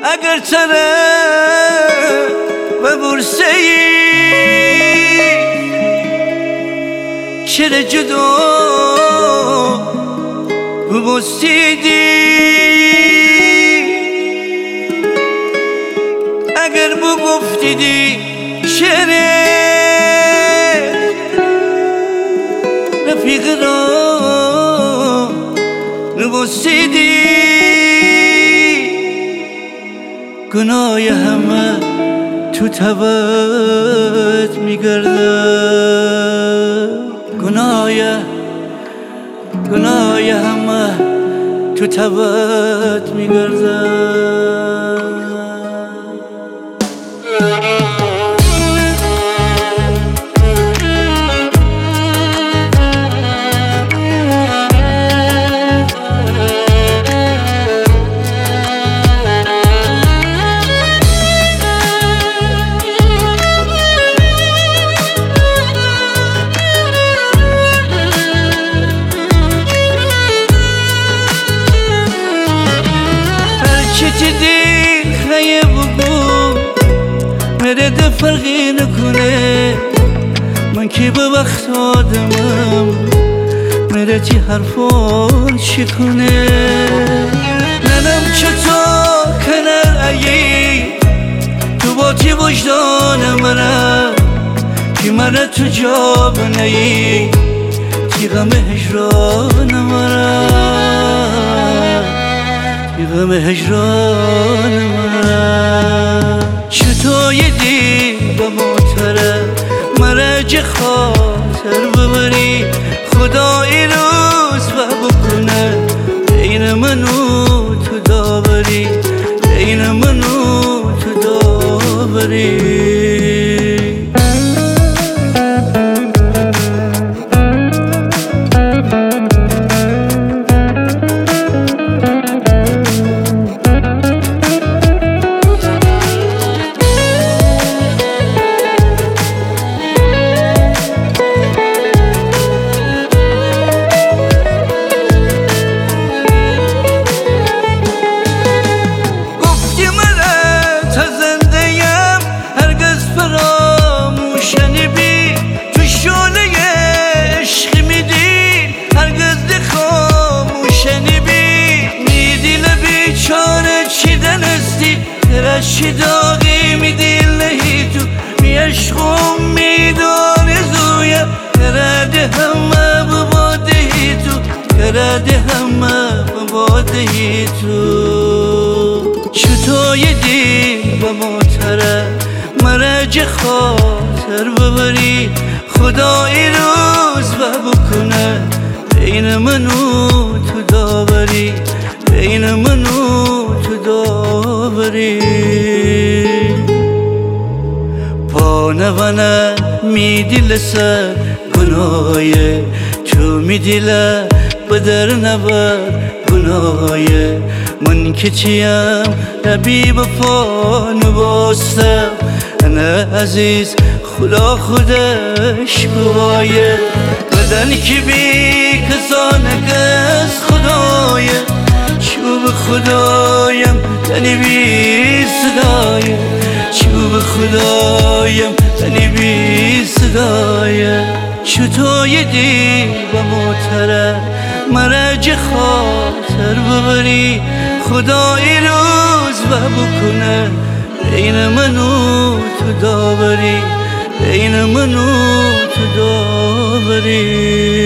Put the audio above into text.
اگر تره و برسهی چرا جدا ببستیدی اگر بگفتیدی چرا رفیق را نبستیدی گناه همه تو تبت میگرده گناه همه تو تبت میگرده دیدی خیه بگو میره ده فرقی نکنه من که به وقت آدمم میره تی حرفان چی کنه ننم چطور کنه ایی تو با تی وجدان منه که منه تو جا بنهی تی غم هجران منه غم هجران من چطور یدی با موتره مرج خاطر ببری خدا این روز و بکنه بین من و تو داوری بین من و تو داوری چی داغی میدیل نهی تو می عشقم میدانی زویم کرده همه ببادهی تو کرده همه ببادهی تو چطور یدی با موتره مرج خاطر ببری خدا این روز و بکنه بین من و تو داوری بین من و تو داوری پانوانه میدیل سر گناه تو میدیله بدر نبر گناه من که چیم ربی بفا نباستم انا عزیز خدا خودش گواهی بدن که بی کسانه کس خدایه چوب خدایم تنی بی صدایه چوب خدایم تنی بی صدایه چطور یدی با موتره مرج خاطر ببری خدا این روز و بکنه بین من و تو داوری بین من و تو داوری